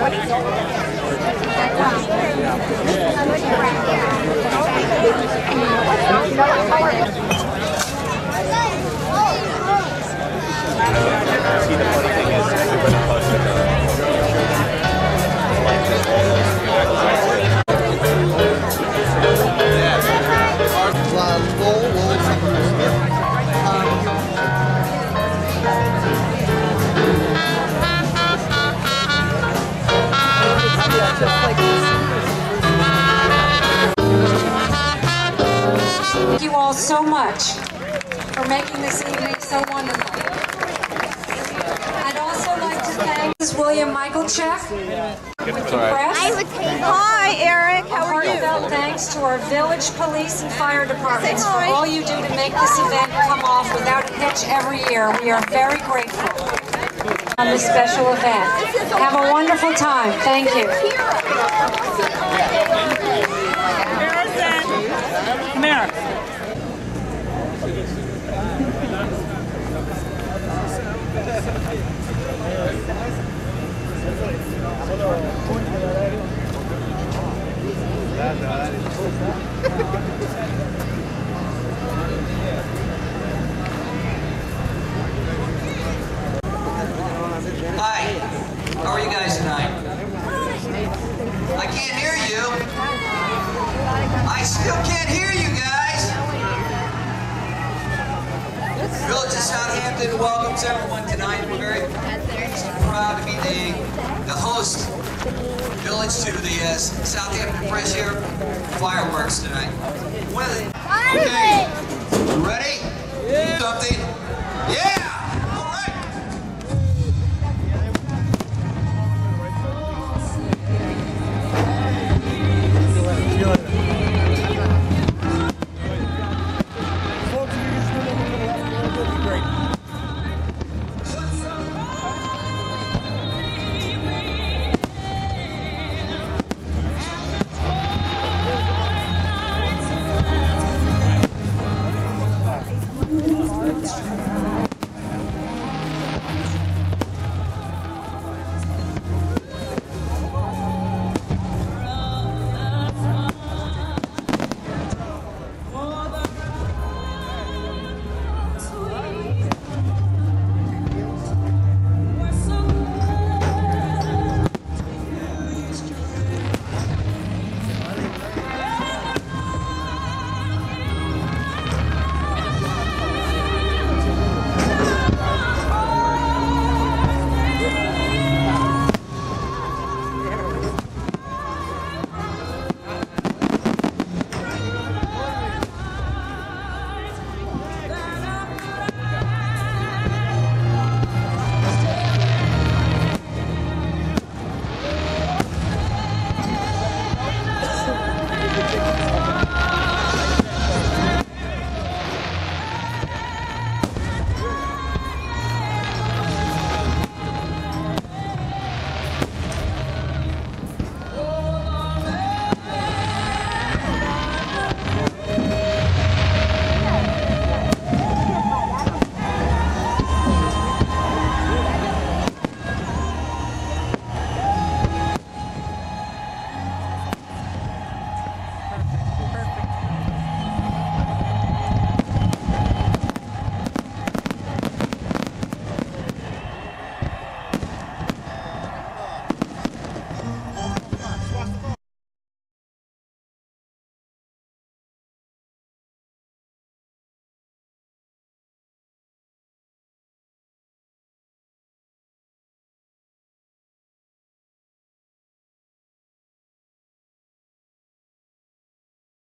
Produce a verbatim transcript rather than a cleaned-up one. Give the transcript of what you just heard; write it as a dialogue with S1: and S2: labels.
S1: Thank you all so much for making this evening so wonderful. I'd also like to thank William Michaelchek with the press.
S2: Hi, Eric. How are you?
S1: Heartfelt thanks to our village police and fire departments for all you do to make this event come off without a hitch every year. We are very grateful on this special event. Have a wonderful time. Thank you.
S2: Come here.
S3: Hi, how are you guys tonight? I can't hear you. I still can't hear you guys. Village of Southampton welcomes everyone tonight. We're very proud to be the, the host village to the uh, Southampton Fresh Air fireworks tonight. One of the, okay, you ready? Yeah. Something? Yeah!